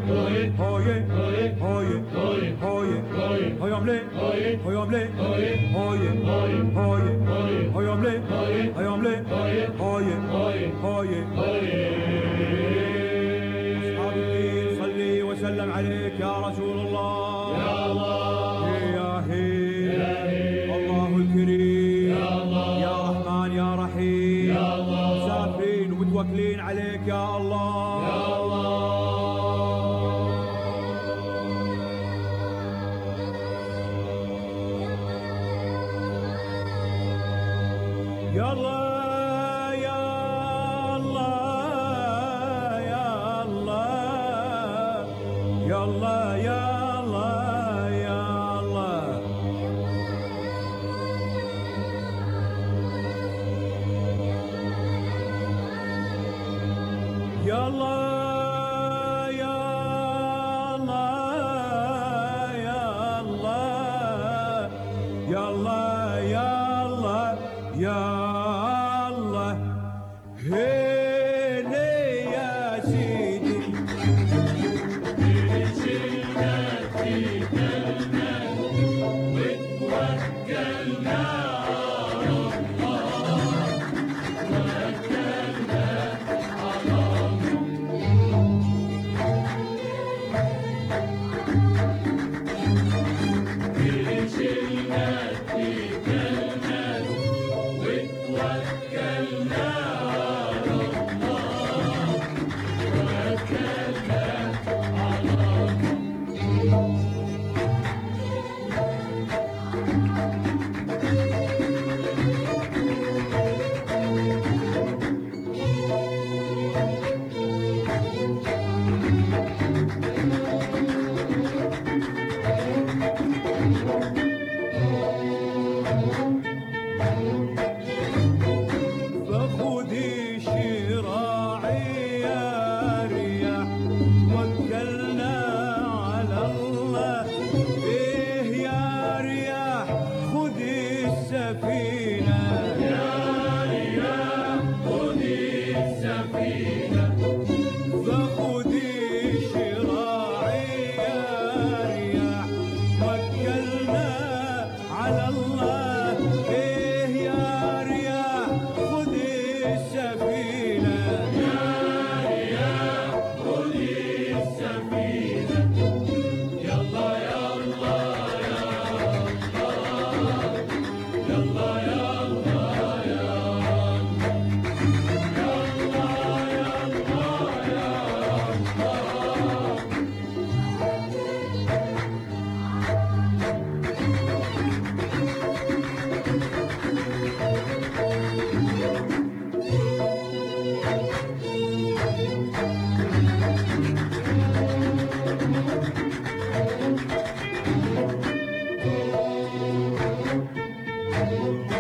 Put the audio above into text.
صلي وسلم عليك يا رسول الله. يا الله يا هي الله الكريم، يا الله يا رحمن يا رحيم، يا الله مسافرين ومتوكلين عليك يا الله. يا الله يا الله يا الله يا الله يا الله يا الله يا الله يا الله يا الله يا الله يا الله يا الله يا الله هيلي يا سيدي شلنا في كلمة وتوكلنا على الله، توكلنا على الله. شلنا في كلمة وتوكلنا على الله، توكلنا على الله. فخذي شراعي يا رياح وكلنا على الله. إيه يا رياح خذي السفينة، يا رياح خذي السفينة، فخذي شراعي يا رياح وكلنا على الله. إيه يا رياح خذي السفينة، يا رياح خذي السفينة. يلا يلا يلا يلا يلا يلا